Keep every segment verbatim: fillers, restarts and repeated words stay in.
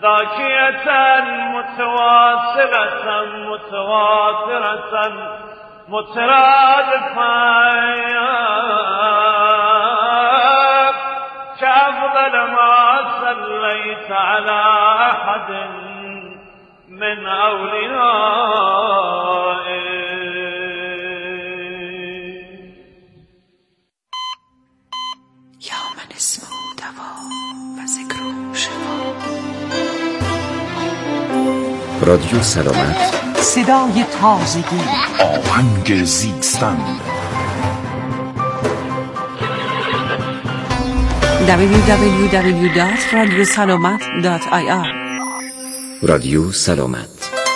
ذاكية متواصلة متواترة مترادفة كأفضل ما صليت على أحد من أوليائي. یا من اسمه دوا و ذکره شفا. رادیو سلامت، صدای تازگی، آهنگ زیستن. دبلیو دبلیو دبلیو دات رادیو سلامت دات آی آر. رادیو سلامت.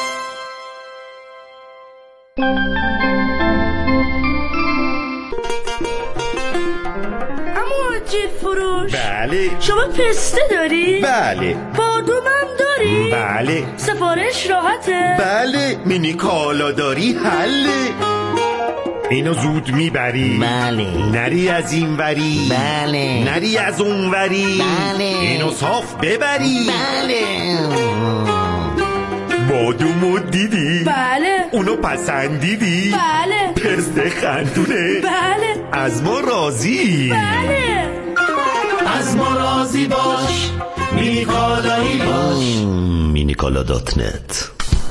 جیب فروش. بله. شما پسته داری؟ بله. بادومم داری؟ بله. سفارش راحته؟ بله. مینی کالا داری؟ حله. اینو زود میبری؟ بله. نری از این وری؟ بله. نری از اون وری؟ بله. اینو صاف ببری؟ بله. بادومو دیدی؟ بله. اونو پسندیدی؟ بله. پسته خندونه؟ بله. از ما راضی؟ بله. از ما راضی باش، مینی کالایی باش. مینی کالا دات نت.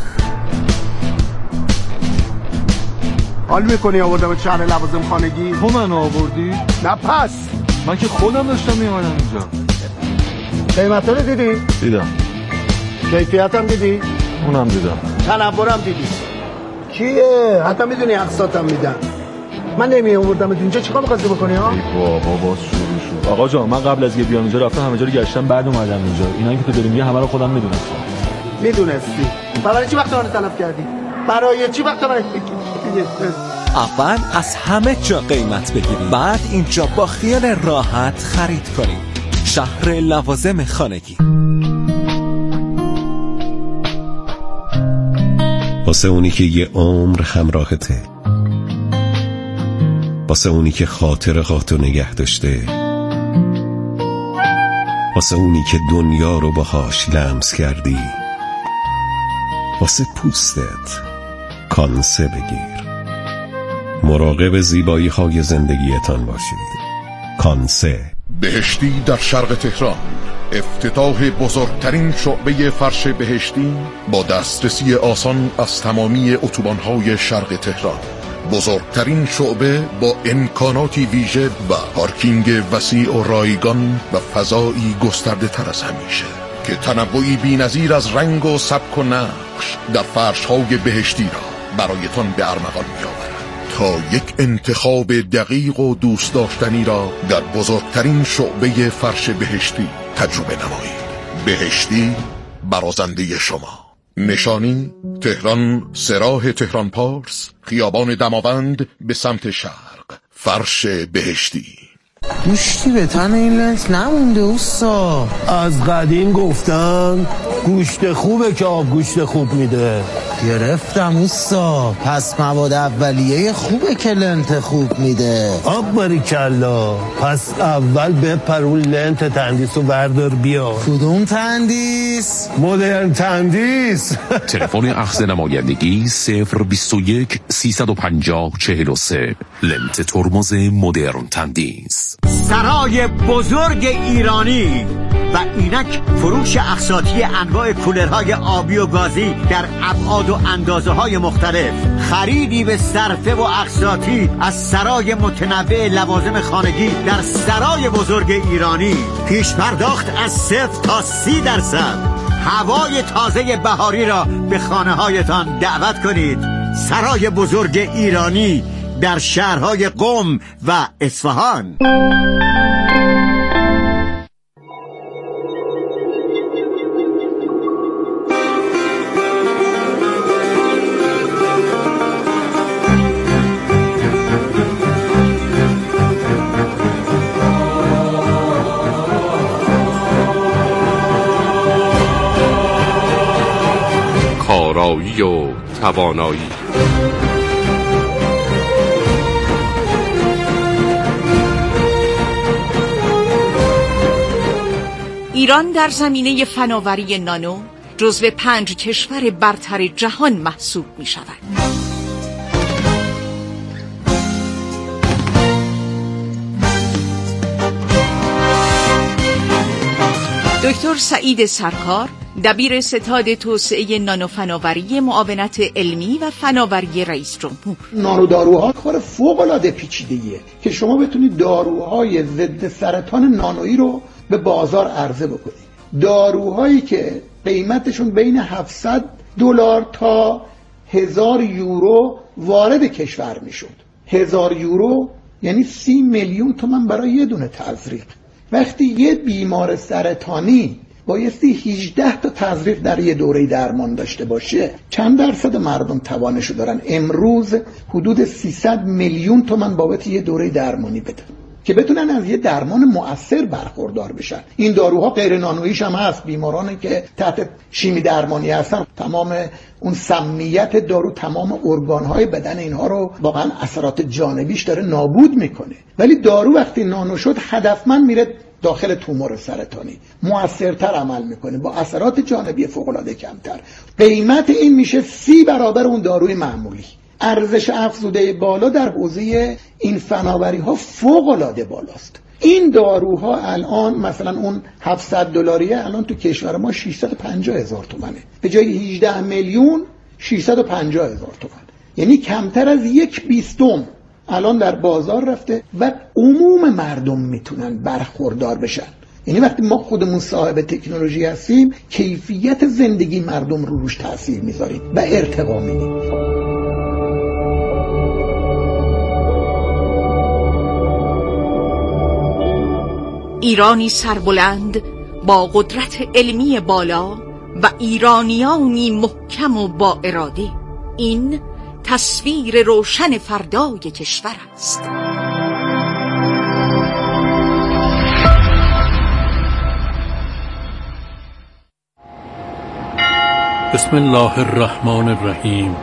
حال میکنی آوردم شهر لوازم خانگی؟ تو من آوردی؟ نه پس من که خودم داشتم میامدم اینجا. قیمتا رو دیدی؟ دیدم. کیفیت هم دیدی؟ اونم دیدم. تنورم دیدی؟ کیه؟ حتی میدونی اقساطم میدن. من نمی آوردم اینجا چیکار می‌خواستی بکنی ها؟ ای بابا باز شروع شد. آقا جان من قبل از یه بیام اینجا رفتم همه جا رو گشتم بعد اومدم اینجا. اینایی که تو داری میگی همه رو خودم میدونم. میدونستی؟ برای چی وقت من تلف کردی؟ برای چی وقت من اول از همه جا قیمت بگیرید، بعد اینجا با خیال راحت خرید کنید. شهر لوازم خانگی. واسه اونی که یه عمر همراهته، واسه اونی که خاطراتو نگه داشته، واسه اونی که دنیا رو باهاش لمس کردی، واسه پوستت کانسه بگیر. مراقب زیبایی های زندگیتان باشید. کانسه. بهشتی در شرق تهران، افتتاح بزرگترین شعبه فرش بهشتی با دسترسی آسان از تمامی اتوبان‌های شرق تهران. بزرگترین شعبه با امکاناتی ویژه و پارکینگ وسیع و رایگان و فضایی گسترده تر از همیشه که تنوعی بی‌نظیر از رنگ و سبک و نقش در فرش‌های بهشتی را برایتان به ارمغان می‌آورد تا یک انتخاب دقیق و دوست داشتنی را در بزرگترین شعبه فرش بهشتی تجربه نمایید. بهشتی برازنده شما. نشانی تهران، سراح تهران پارس، خیابان دماوند به سمت شرق. فرش بهشتی. گوشتی به تن این لنت نمونده اوستا. از قدیم گفتن گوشت خوبه که آب گوشت خوب میده. گرفتم اوستا. پس مواد اولیه خوبه که لنت خوب میده. آب باریکلا. پس اول بپرون لنت تندیس و بردار بیا. کدوم تندیس؟ مدرن تندیس. تلفن اخذ نمایندگی صفر بیست و یک سیصد و پنجاه چهل و سه. لنت ترمز مدرن تندیس. سرای بزرگ ایرانی و اینک فروش اقساطی انواع کولرهای آبی و گازی در ابعاد و اندازه های مختلف. خریدی به صرفه و اقساطی از سرای متنوع لوازم خانگی در سرای بزرگ ایرانی. پیش پرداخت از صفر تا سی درصد. هوای تازه بهاری را به خانه هایتان دعوت کنید. سرای بزرگ ایرانی در شهرهای قم و اصفهان. کارایی و توانایی. ایران در زمینه فناوری نانو جزو پنج کشور برتر جهان محسوب می شود. دکتر سعید سرکار، دبیر ستاد توسعه نانو فناوری معاونت علمی و فناوری رئیس جمهور. نانو داروها کار فوق العاده پیچیده‌ایه که شما بتونید داروهای ضد سرطان نانویی رو به بازار عرضه بکنید. داروهایی که قیمتشون بین هفتصد دلار تا هزار یورو وارد کشور میشد. هزار یورو یعنی سی میلیون تومان برای یه دونه تزریق. وقتی یه بیمار سرطانی بایستی هجده تا تزریق در یه دوره درمان داشته باشه، چند درصد مردم توانشو دارن امروز حدود سیصد میلیون تومان بابت یه دوره درمانی بدن که بتونن از یه درمان مؤثر برخوردار بشن. این داروها غیر نانوییش هم هست. بیمارانی که تحت شیمی درمانی هستن، تمام اون سمیت دارو تمام ارگانهای بدن اینها رو واقعا اثرات جانبیش داره نابود میکنه. ولی دارو وقتی نانو شد هدفمند میره داخل تومور سرطانی، مؤثرتر عمل میکنه با اثرات جانبی فوق العاده کمتر. قیمت این میشه سی برابر اون داروی معمولی. ارزش افزوده بالا در حوزه این فناوری ها فوق العاده بالاست. این داروها الان مثلا اون هفتصد دلاریه الان تو کشور ما ششصد و پنجاه هزار تومنه، به جای هجده میلیون ششصد و پنجاه هزار تومن، یعنی کمتر از یک بیستم الان در بازار رفته و عموم مردم میتونن برخوردار بشن. یعنی وقتی ما خودمون صاحب تکنولوژی هستیم، کیفیت زندگی مردم رو روش تاثیر میذاریم و ارتقا میدیم. ایرانی سربلند با قدرت علمی بالا و ایرانیانی محکم و با اراده، این تصویر روشن فردای کشور است. بسم الله الرحمن الرحیم.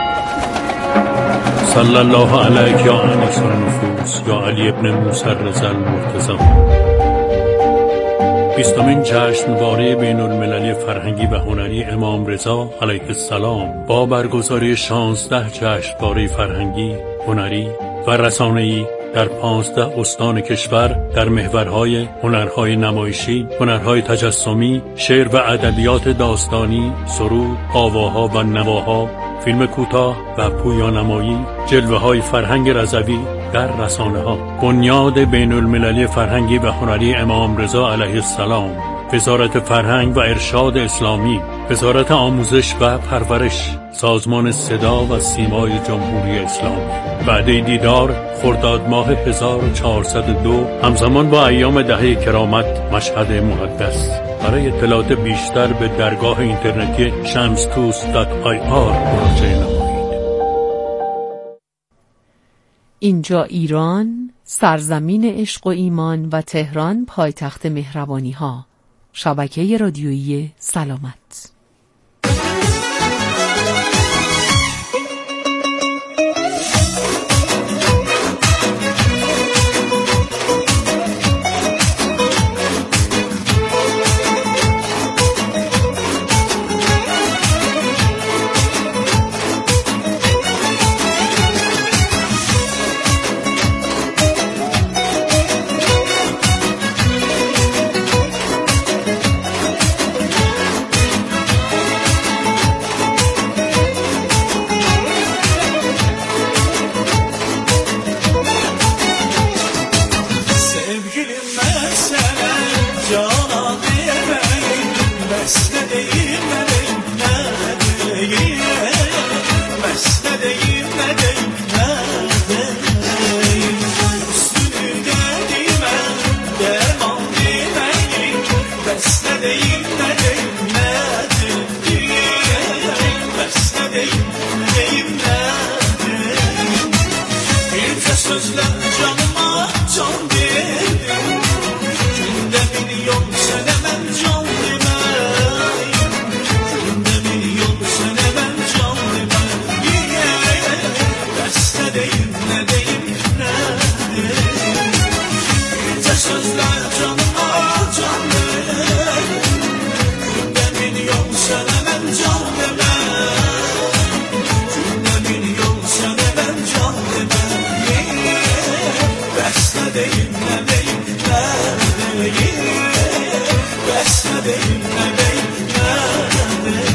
صلی الله علیک یا انیس النفوس یا علی ابن موسی رضی المرتضی. بیستمین جشنواره بین المللی فرهنگی و هنری امام رضا علیه السلام با برگزاری شانزده جشنواره فرهنگی، هنری و رسانه‌ای در پانزده استان کشور در محورهای هنرهای نمایشی، هنرهای تجسمی، شعر و ادبیات داستانی، سرود، آواها و نواها، فیلم کوتاه و پویانمایی، جلوه‌های فرهنگ رضوی در رسانه‌ها. بنیاد بین المللی فرهنگی و هنری امام رضا علیه السلام، وزارت فرهنگ و ارشاد اسلامی، وزارت آموزش و پرورش، سازمان صدا و سیمای جمهوری اسلامی. وعده دیدار خرداد ماه هزار و چهارصد و دو همزمان با ایام دهه کرامت مشهد مقدس. برای اطلاعات بیشتر به درگاه اینترنتی شمستوس دات آی آر مراجعه نمایید. اینجا ایران، سرزمین عشق و ایمان و تهران پایتخت مهربانی ها. شبکه رادیویی سلامت. deyim, nə deyim, nə deyim.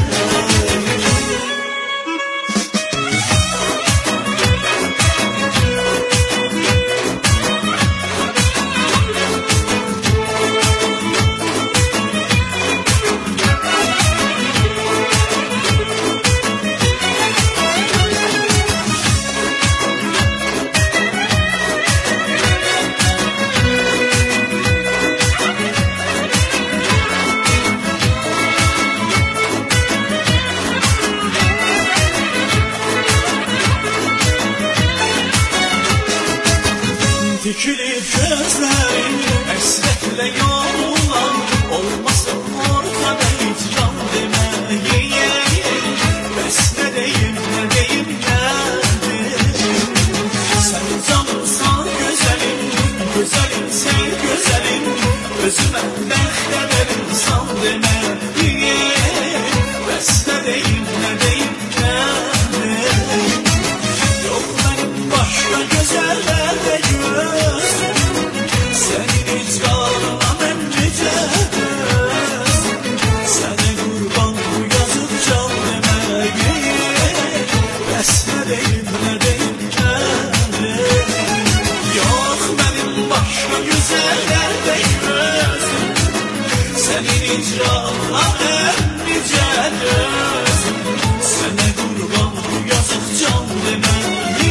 Dikilib gözlərin, əsrətlə yorulan, olmasın ortada heç can deməyin. Bəs nə deyim, nə deyim, nə deyim. Sən canımsan gözəlim, gözəlim sən gözəlim, özümə bəxt ədərimsan deməyin. Bəs nə deyim, nə deyim, nə deyim. Yox mənim başqa gözəllərdə gözüm, sənin icralına mən necə dözüm. Sənə qurban bu yazıq can deməyin. Bəs nə deyim, nə deyim, nə deyim. Yox mənim başqa gözəllərdə gözüm, sənin icralına mən necə dözüm. Sənə qurban bu yazıq can deməyin.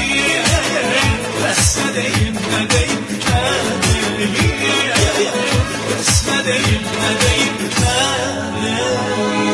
Bəs nə deyim, nə deyim, nə deyim. Bəs nə deyim, nə deyim, nə deyim.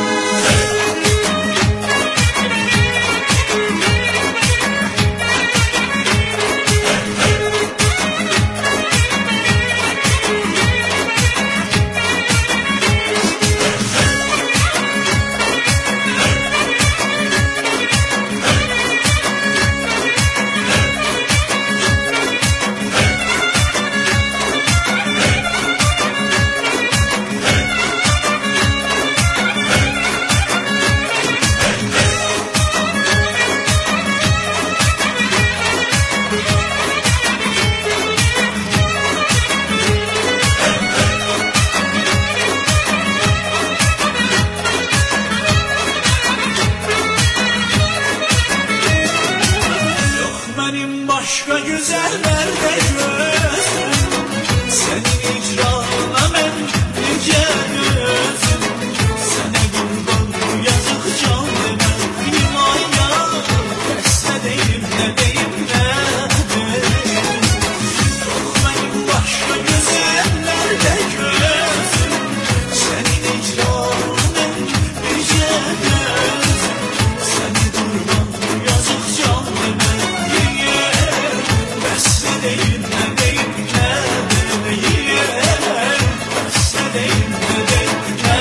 Başqa gözəllərdə gözüm, sənin icrana mən necə dözüm. Sənə qurban bu yazıq can deməyim, ay ya. Bəs nə deyim, nə deyim, nə deyim. Yox mənim başqa gözəllərdə gözüm, sənin icrana mən necə dözüm. Sənə qurban bu yazıq can deməyim. Bəs nə deyim, nə deyim, nə deyim. Bəs nə deyim, nə deyim, nə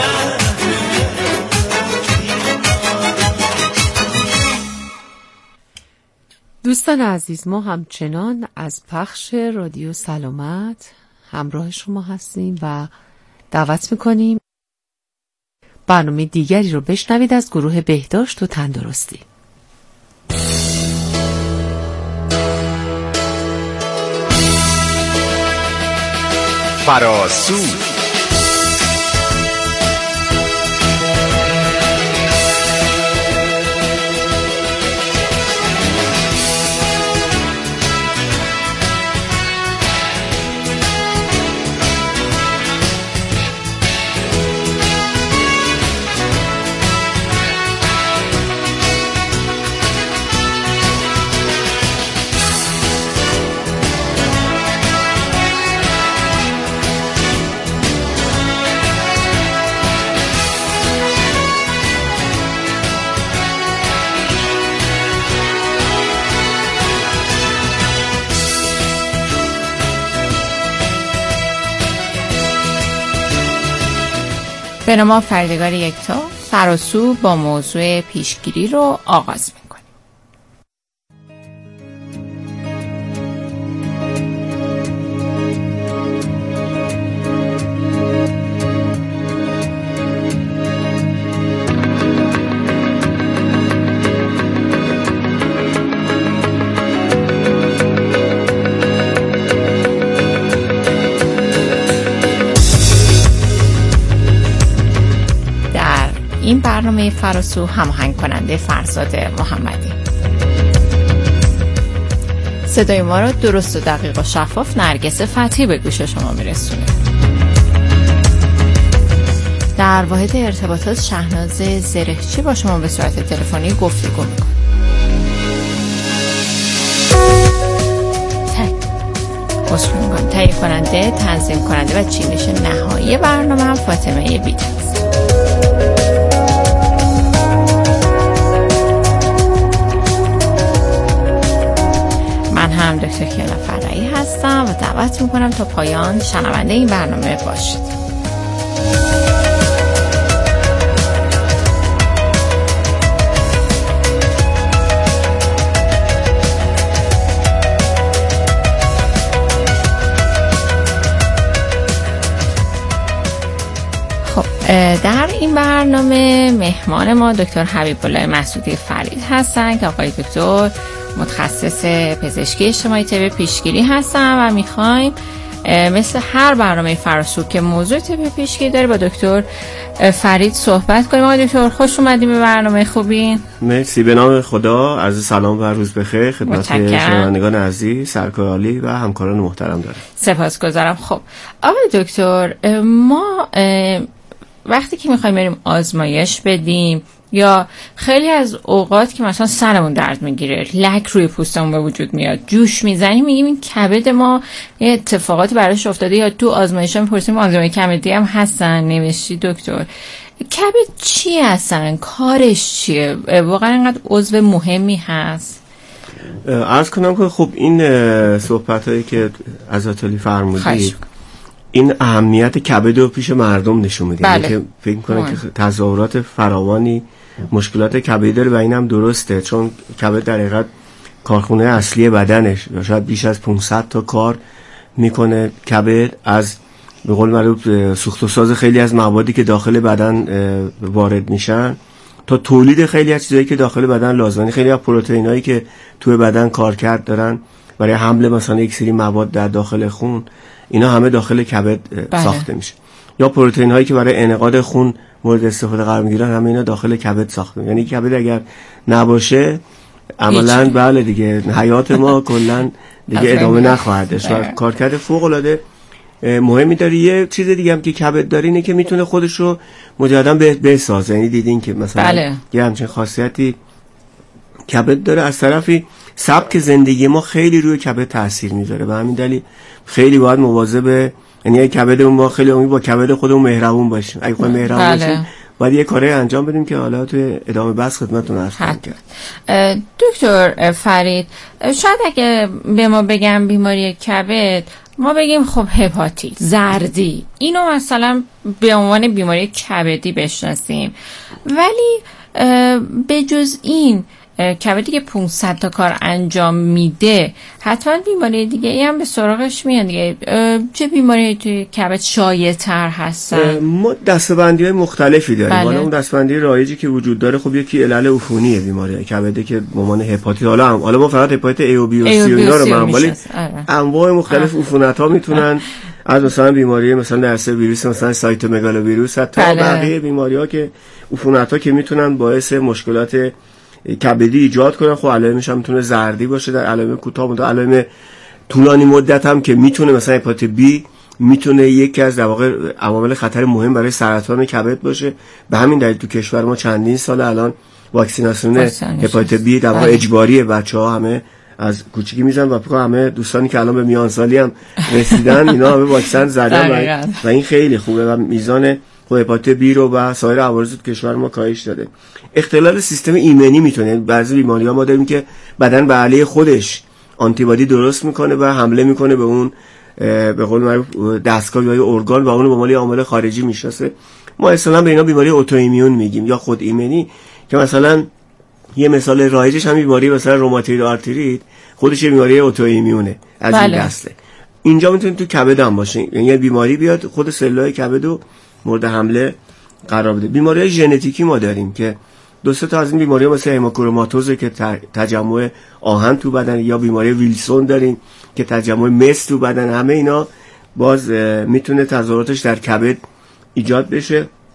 deyim. دوستان عزیز، ما همچنان از پخش رادیو سلامت همراه شما هستیم و دعوت میکنیم برنامه دیگری رو بشنوید از گروه بهداشت و تندرستی. فراسو به نام فردگار یکتا، فراسو با موضوع پیشگیری رو آغاز می‌کنیم. این برنامه فراسو هماهنگ کننده فرزاد محمدی. صدای ما را درست و دقیق و شفاف نرگس فتحی به گوش شما میرسونه. در واحد ارتباطات شهناز زرهچی با شما به صورت تلفنی گفتگو میکنه. تهیه کننده، تنظیم کننده و چینش نهایی برنامه هم فاطمه بیت است. من هم دکتر کیانا فرعی هستم و دعوت میکنم تا پایان شنونده این برنامه باشید. در این برنامه مهمان ما دکتر حبیب الله مسعودی فرید هستن که آقای دکتر متخصص پزشکی اجتماعی طب پیشگیری هستن و میخوایم مثل هر برنامه فراسو که موضوع طب پیشگیری داره با دکتر فرید صحبت کنیم. آقای دکتر خوش اومدیم به برنامه خوبی. مرسی. به نام خدا، عرض سلام و روز بخیر خدمت شنوندگان عزیز، سرکار عالی و همکاران محترم دارم. سپاسگزارم. خب آقای دکتر، ما وقتی که میخوایم بریم آزمایش بدیم یا خیلی از اوقات که مثلا سرمون درد میگیره، لک روی پوستمون به وجود میاد، جوش میزنیم، میگیم این کبد ما یه اتفاقاتی براش افتاده، یا تو آزمایش هم میپرسیم آزمایش کبدی هم هستن نوشتی دکتر. کبد چی هستن؟ کارش چیه؟ واقعا اینقدر عضو مهمی هست؟ عرض کنم که خب این صحبت هایی که عزت‌عالی فرمودید این اهمیت کبد رو پیش مردم نشون میده. بله. که فکر میکنه که تظاهرات فراوانی مشکلات کبدی داره و این هم درسته، چون کبد در حقیقت کارخونه اصلی بدنش شاید بیش از پانصد تا کار میکنه. کبد از به قول معروف سوخت و ساز خیلی از موادی که داخل بدن وارد میشن تا تولید خیلی از چیزایی که داخل بدن لازمه. خیلی از پروتئینایی که توی بدن کارکرد دارن برای حمل مثلا یک سری مواد در داخل خون، اینا همه داخل کبد بله. ساخته میشه. یا پروتئین هایی که برای انعقاد خون مورد استفاده قرار میگیرن همه اینا داخل کبد ساخته میشه. یعنی کبد اگر نباشه عملاً بله دیگه حیات ما کلا دیگه ادامه نخواهد داشت و کارکرد فوق العاده مهمی داره. یه چیز دیگه هم که کبد داره اینه که میتونه خودش رو مجددا بسازه. یعنی دیدین که مثلا بله. یه همچین خاصیتی کبد داره. از طرفی سبک زندگی ما خیلی روی کبد تاثیر میذاره و همین دلیل خیلی باید مواظب، یعنی کبدمون ما خیلی امید با کبد خودمون مهربون باشیم. اگه خود مهربون بله. باشیم باید یه کاری انجام بدیم که حالا توی ادامه بحث خدمتتون عرض کنم. دکتر فرید، شاید اگه به ما بگم بیماری کبد ما بگیم خب هپاتیت، زردی، اینو مثلا به عنوان بیماری کبدی بشناسیم، ولی به جز این کبدی که پانصد تا کار انجام میده حتما بیماری دیگه ای هم به سراغش میاد دیگه. چه بیماری توی کبد شایع تر هستن؟ ما دسته‌بندی های مختلفی داریم. بله. حالا اون دسته‌بندی رایجی که وجود داره خب یکی علل عفونیه بیماری کبد که به عنوان هپاتیت، حالا هم حالا ما فقط هپاتیت ای و بی و سی و اینا رو می‌گیم، ولی انواع مختلف عفونت‌ها میتونن از مثلا بیماری مثلا نرسه ویروس مثلا سایتومگالوویروس تا بله. بقیه بیماری‌ها که عفونت‌ها که میتونن باعث مشکلات کبدی ایجاد کنن. خب علائمش هم میتونه زردی باشه در علائم کوتاه مدت، علائم طولانی مدت هم که میتونه مثلا هپاتیت بی میتونه یکی از در واقع عوامل خطر مهم برای سرطان کبد باشه. به همین دلیل تو کشور ما چندین سال الان واکسیناسیون هپاتیت بی در واقع اجباریه. بچه‌ها همه از کوچیکی میزنن و فکر همه دوستانی که الان به میان سالی هم رسیدن اینا همه واکسن زدن و این خیلی خوبه و میزان هپاتیت بی رو و سایر عوارض تو کشور ما کاهش داده. اختلال سیستم ایمنی میتونه، بعضی بیماری‌ها ما داریم که بدن به علیه خودش آنتیبادی درست میکنه و حمله میکنه به اون به قول معروف دستگاه یا ارگان و اون به عنوان عامل خارجی میشناسه. ما اصلا به اینا بیماری اتوایمون میگیم یا خود ایمنی، که مثلا یه مثال رایجش هم بیماری مثلا روماتوید آرتریت خودش بیماری اتوایمونه از بله. این دسته. اینجا میتونه تو کبد هم باشه، یعنی یه بیماری بیاد خود سلولای کبد رو مورد حمله قرار بده. بیماری‌های ژنتیکی ما داریم که دو سه تا از این بیماری‌ها مثل هموکروماتوز که تجمع آهن تو بدن، یا بیماری ویلسون داریم که تجمع مس تو بدن. همه اینا باز میتونه تظاهراتش در کبد ایجاد بشه.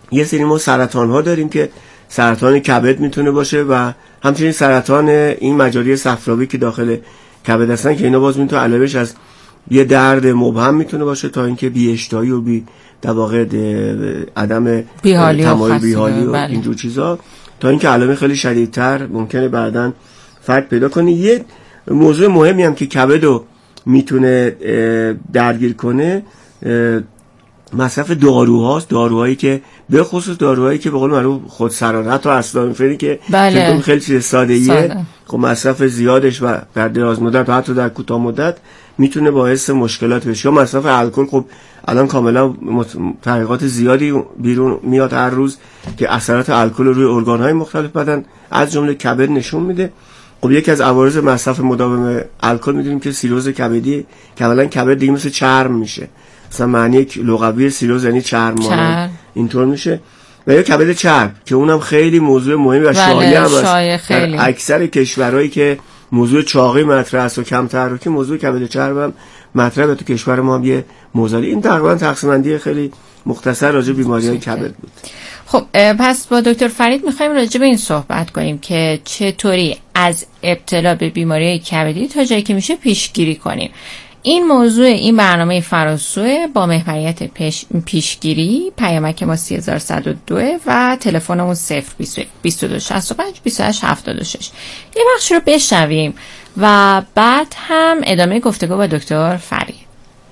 یه سری ما سرطان ها داریم که سرطان کبد میتونه باشه و همچنین سرطان این مجاری صفراوی که داخل کبد هستن که اینا باز میتونه علاوهش از یه درد مبهم میتونه باشه تا اینکه بی اشتهایی و بی در واقع عدم تمایل بیحالی و بله. اینجور چیزا تا اینکه علائم خیلی شدیدتر ممکنه بعداً فرد پیدا کنه. یه موضوع مهمی هم که کبد رو میتونه درگیر کنه مصرف داروهاست، داروهایی که به خصوص داروهایی که به قول معروف خودسرانت و اسلامفری که بله. خیلی چیز ساده‌ایه ساده. خب مصرف زیادش و در دراز مدت و حتی در کوتاه مدت میتونه باعث مشکلات بشه. یا مصرف الکل، خب الان کاملا تحقیقات زیادی بیرون میاد هر روز که اثرات الکل روی ارگان‌های مختلف بدن از جمله کبد نشون میده. خب یکی از عوارض مصرف مداوم الکل میدونیم که سیروز کبدی که اولا کبد دیگه مثل چرم میشه، مثلا معنی لغوی سیروز یعنی چرم مانند اینطور میشه. و یا کبد چرب که اونم خیلی موضوع مهمی و شایع هم است در اکثر کشورهایی که موضوع چاقی مطرح است و کم تحرکی، موضوع کبد چرب هم مطرحه. تو کشور ما هم یه موضوع. این تقریبا تقسیم بندی خیلی مختصر راجع به بیماری‌های کبد بود. خب پس با دکتر فرید می‌خوایم راجع به این صحبت کنیم که چطوری از ابتلا به بیماری کبدی تا جایی که میشه پیشگیری کنیم. این موضوع این برنامه فراسوه با محوریت پیش، پیشگیری. پیامک ما سه هزار صد و دو و تلفنمون صفر بیست و دو شصت و پنج بیست و هشت هفتاد و شش. یه بخش رو بشنویم و بعد هم ادامه گفتگو با دکتر فرید.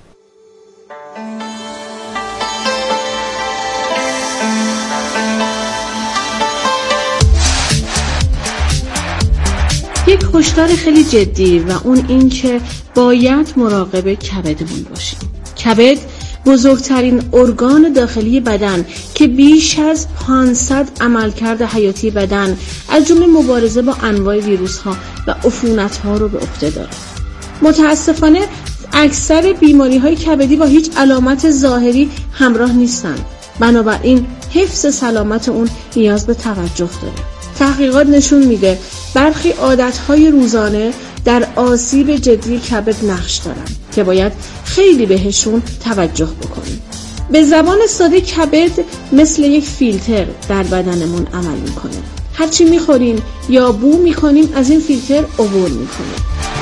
یک هشدار خیلی جدی و اون این که باید مراقب کبدمون باشیم. کبد بزرگترین ارگان داخلی بدن که بیش از پانصد عملکرد حیاتی بدن از جمله مبارزه با انواع ویروس ها و عفونت ها رو به عهده داره. متاسفانه اکثر بیماری های کبدی با هیچ علامت ظاهری همراه نیستن، بنابراین حفظ سلامت اون نیاز به توجه داره. تحقیقات نشون میده برخی عادتهای روزانه در آسیب جدی کبد نقش دارن که باید خیلی بهشون توجه بکنیم. به زبان ساده کبد مثل یک فیلتر در بدنمون عمل میکنه. هرچی میخوریم یا بو میکنیم از این فیلتر عبور میکنه.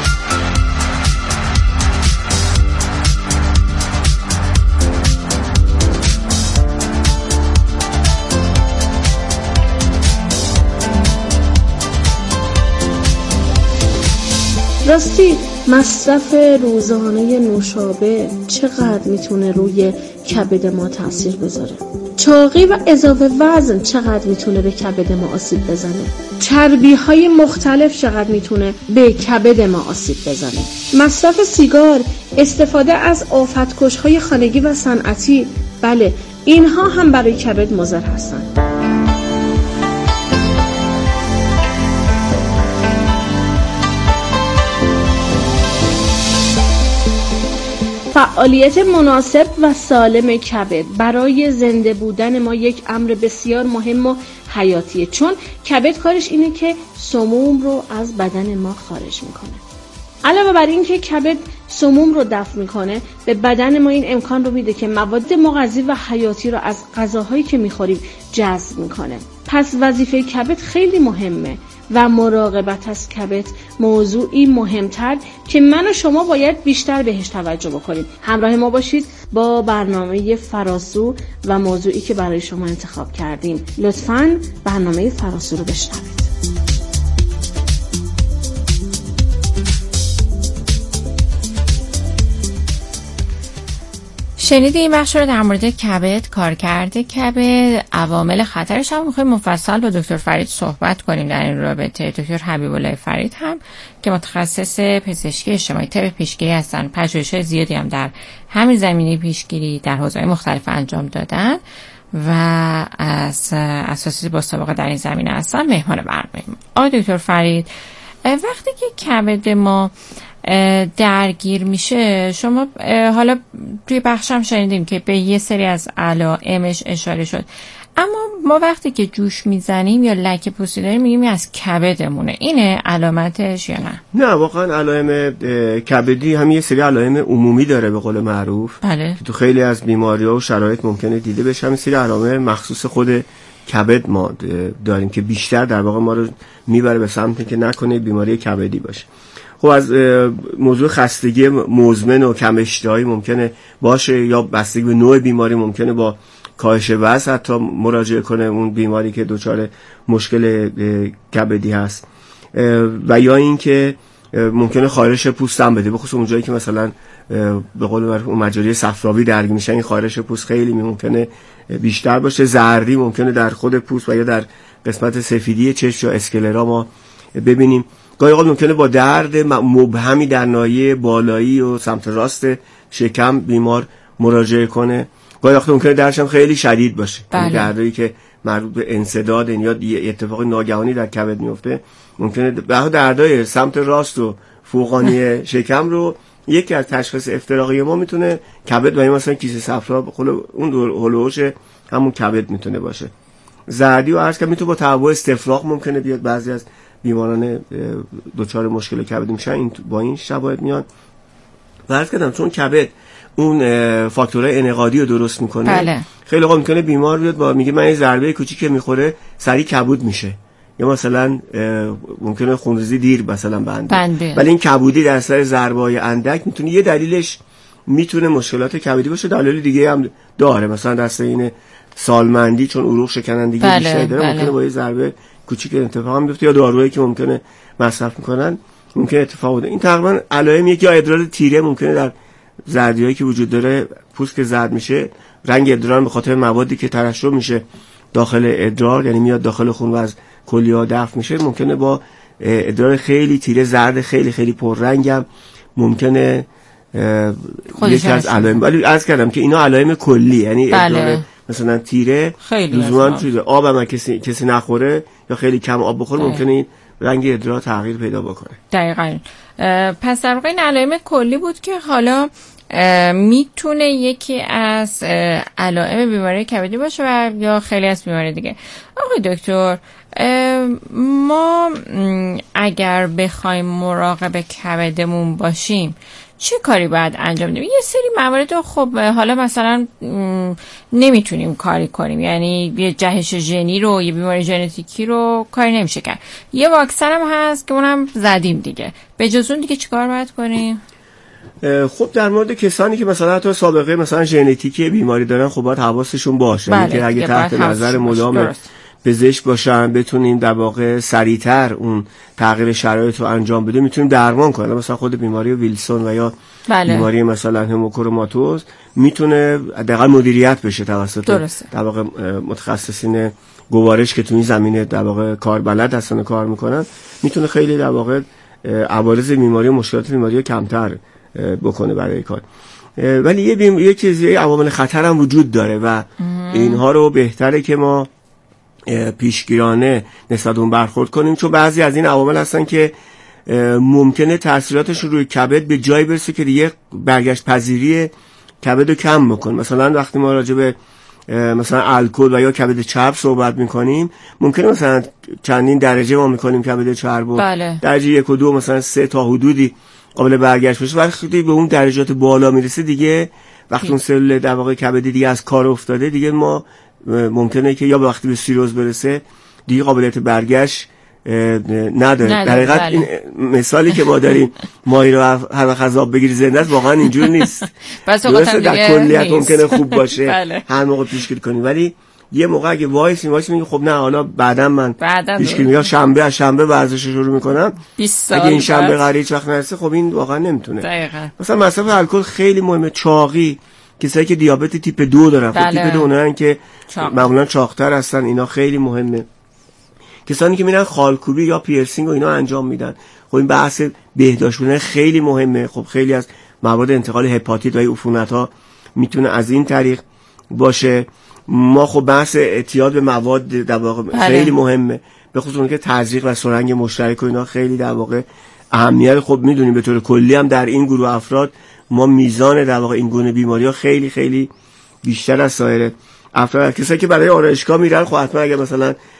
راستی مصرف روزانه نوشابه چقدر میتونه روی کبد ما تاثیر بذاره؟ چاقی و اضافه وزن چقدر میتونه به کبد ما آسیب بزنه؟ چربی های مختلف چقدر میتونه به کبد ما آسیب بزنه؟ مصرف سیگار، استفاده از آفتکش های خانگی و صنعتی، بله اینها هم برای کبد مضر هستن. فعالیت مناسب و سالم کبد برای زنده بودن ما یک امر بسیار مهم و حیاتیه، چون کبد کارش اینه که سموم رو از بدن ما خارج میکنه. علاوه بر این که کبد سموم رو دفع میکنه، به بدن ما این امکان رو میده که مواد مغذی و حیاتی رو از غذاهایی که میخوریم جذب میکنه. پس وظیفه کبد خیلی مهمه و مراقبت از کبد موضوعی مهمتر که من و شما باید بیشتر بهش توجه بکنیم. همراه ما باشید با برنامه فراسو و موضوعی که برای شما انتخاب کردیم. لطفاً برنامه فراسو رو بشنوید. شنیده این بخش رو در مورد کبد، کارکرد کبد، عوامل خطرش هم میخوایم مفصل با دکتر فرید صحبت کنیم در این رابطه. دکتر حبیب الله فرید هم که متخصص پزشکی اجتماعی طب پیشگیری هستن، پژوهش‌های زیادی هم در همین زمینه پیشگیری در حوزه‌های مختلف انجام دادن و از اساتید با سابقه در این زمینه هستن. مهمان برنامه آقای دکتر فرید، وقتی که کبد ما درگیر میشه، شما حالا توی بخشم شنیدیم که به یه سری از علائمش اشاره شد، اما ما وقتی که جوش میزنیم یا لکه پوستی داریم میگیم از کبدمونه، اینه علامتش یا نه؟ نه واقعا علائم کبدی هم یه سری علائم عمومی داره به قول معروف. بله. که تو خیلی از بیماری‌ها و شرایط ممکنه دیده بشه. هم سری علائم مخصوص خود کبد ما داریم که بیشتر در واقع ما رو میبره به سمت که نکنه بیماری کبدی باشه. خب از موضوع خستگی مزمن و کم اشتهایی ممکنه باشه، یا بستگی به نوع بیماری ممکنه با کاهش وزن حتی مراجعه کنه اون بیماری که دچار مشکل کبدی هست، و یا اینکه ممکنه خارش پوست هم بده، بخصوص اون جایی که مثلا به قول معروف اون مجاری صفراوی درگیر میشن، این خارش پوست خیلی ممکنه بیشتر باشه. زردی ممکنه در خود پوست و یا در قسمت سفیدی چشم یا اسکلرا ما ببینیم. گاهی اوقات ممکنه با درد مبهمی در ناحیه بالایی و سمت راست شکم بیمار مراجعه کنه. گاهی وقت ممکنه دردش هم خیلی شدید باشه، بله. دردی که مربوط به انسداد یا اتفاق ناگهانی در کبد میفته، ممکنه به دردای سمت راست و فوقانی شکم رو یکی از تشخیص افتراقی ما میتونه کبد و این مثلا کیسه صفرا بخوله اون هولوش همون کبد میتونه باشه. زردی و عرض که میتونه با تهوع استفراغ ممکنه بیاد، بعضی از بیماران دچار مشکل کبد میشن این با این شواهد میان. و عرض کردم چون کبد اون فاکتورهای انعقادی رو درست میکنه، بله. خیلی وقت میکنه بیمار بیاد با میگه من یه ضربه کوچیک میخوره سریع کبود میشه، یا مثلا ممکنه خونریزی دیر مثلا بنده, بنده. ولی این کبودی در اثر ضربه‌های اندک میتونه یه دلیلش میتونه مشکلات کبدی باشه. دلیل دیگه هم داره، مثلا دسته این سالمندی چون عروق شکنندگی بله، بیشتری داره بله. ممکنه با یه ضربه کوچیک اتفاق هم بیفته، یا داروهایی که ممکنه مصرف میکنن ممکنه اتفاق بده. این تقریبا علائمی که یا ادرار تیره ممکنه در زردیایی که وجود داره، پوست که زرد میشه رنگ ادرار به خاطر موادی که ترشح میشه داخل ادرار، یعنی میاد داخل خون و از کلیه دفع میشه، ممکنه با ادرار خیلی تیره زرد خیلی خیلی پررنگ هم ممکنه یکی از علائم. ولی عرض کردم که اینا علائم کلی، یعنی بله. ادرار مثلا تیره لزوما توی آب هم کسی کسی نخوره یا خیلی کم آب بخوره ده. ممکنه این رنگ ادرار تغییر پیدا بکنه. دقیقاً. پس در واقع این علائم کلی بود که حالا میتونه یکی از علائم بیماری کبدی باشه و یا خیلی از بیماری دیگه. آقای دکتر، ما اگر بخوایم مراقب کبدمون باشیم چه کاری باید انجام بدیم؟ یه سری موارد خب حالا مثلا نمیتونیم کاری کنیم، یعنی یه جهش ژنی رو، یه بیماری ژنتیکی رو کاری نمیشه کرد. یه واکسن هم هست که اونم زدیم دیگه. به جز اون دیگه چیکار باید کنیم؟ خب در مورد کسانی که مثلا حتی سابقه مثلا ژنتیکی بیماری دارن، خب باید حواسشون باشه، بله. که اگه تحت نظر مدام پزشک باشن بتونیم در واقع سریعتر اون تغییر شرایط رو انجام بده، میتونیم درمان کنیم. مثلا خود بیماری ویلسون و یا بله. بیماری مثلا هموکروماتوز میتونه حداقل مدیریت بشه توسط در واقع متخصصین گوارش که تو این زمینه در واقع کاربلد هستن کار میکنن، میتونه خیلی در واقع عوارض بیماری و مشکلات بیماری کمتر بکنه برای کار. ولی یه بیم... یه چیزی عوامل خطر هم وجود داره و ام. اینها رو بهتره که ما پیشگیرانه نسبت اون برخورد کنیم، چون بعضی از این عوامل هستن که ممکنه تاثیراتش روی کبد به جای برسه که دیگه برگشت پذیری کبد رو کم بکنه. مثلا وقتی ما راجع به مثلا الکل و یا کبد چرب صحبت میکنیم، ممکنه مثلا چندین درجه ما میکنیم کبد چرب و بله. درجه یک و دو مثلا سه تا حدودی قابل برگشت بشه، وقتی به اون درجات بالا میرسه دیگه وقتی اون سلول در واقع کبدی دیگه از کار افتاده، دیگه ما ممکنه که یا به وقتی به سیروز برسه دیگه قابلیت برگشت نداره. در حقیقت بله. این مثالی که ما داریم ماهی رو هر وقت از آب بگیری زنده است، واقعا اینجور نیست. درسته در کلیت ممکنه خوب باشه بله. هر موقع پیشگیری کنیم، ولی یه موقع اگه وایس وایس میگه خب نه حالا بعداً من پیشگیری میگم شنبه از شنبه ورزش شروع میکنم، اگه این شنبه قراره هیچ وقت نرسه خب این واقعا نمیتونه. دقیقاً. مثلا مصرف الکل خیلی مهمه. چاقی، کسایی که دیابت تیپ دو دارن، خب بله. تیپ دو اونن که معمولا چاقتر هستن، اینا خیلی مهمه. کسانی که میرن خالکوبی یا پیرسینگ و اینا انجام میدن، خب این بحث بهداشت بودن خیلی مهمه. خب خیلی از موارد انتقال هپاتیت و عفونت‌ها میتونه از این طریق باشه. ما خب بحث اعتیاد به مواد در واقع بله. خیلی مهمه، به خصوص اون که تزریق و سرنگ مشترک و اینا خیلی در واقع اهمیت خب میدونیم به طور کلی هم در این گروه افراد ما میزان در واقع این گونه بیماری‌ها خیلی خیلی بیشتر از سایر افراد کسایی که برای آرایشگاه میرن خب حتما اگه مثلا